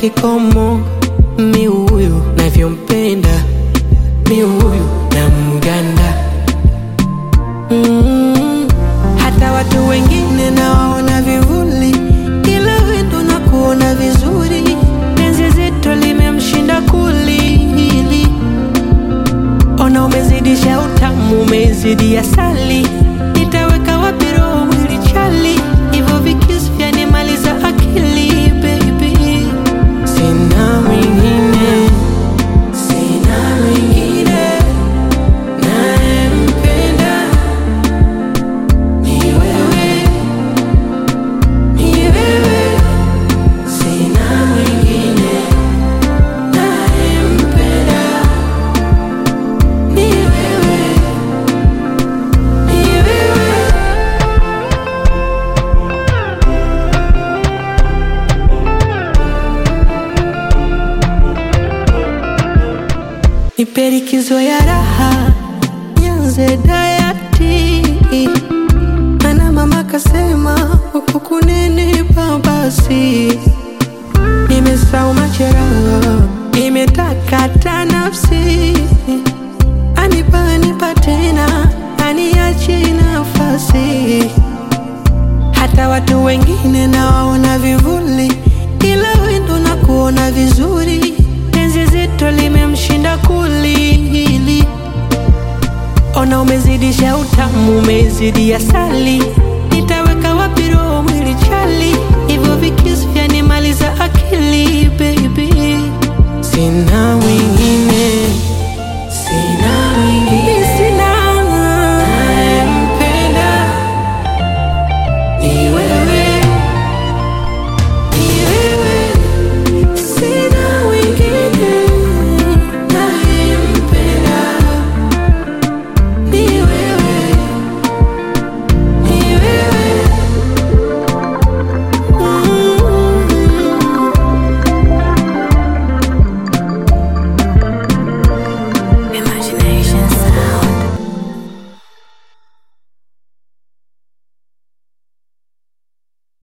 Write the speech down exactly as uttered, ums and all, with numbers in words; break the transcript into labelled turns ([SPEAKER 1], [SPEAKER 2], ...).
[SPEAKER 1] kikomo. Mi huyu navyompenda, mi huyu na mganda. mm, Hata watu wengine nawaona vivuli, ila wewe ndo nakuona vizuri. Penzi zito limemshinda kulili. Ona umezidisha utamu, umezidi asali. Nitaweka wapi roho mwili chali, hivyo vikisi vyanimaliza akili baby. Sina mwingine, sina mwingine nayempenda, ni wewe, ni wewe. Sina mwingine nayempenda, ni wewe, ni wewe. Nipe likizo ya raha, nianze dayati. Mana mama kasema huku kunenipa basi. Nimesahau majeraha, nimetakata nafsi. Anipa anipa tena, aniachi nafasi. Hata watu wengine nawaona vivuli, ila wewe ndo nakuona vizuri. Penzi zito limemshinda kulili. Ona umezidisha utamu, umezidi asali.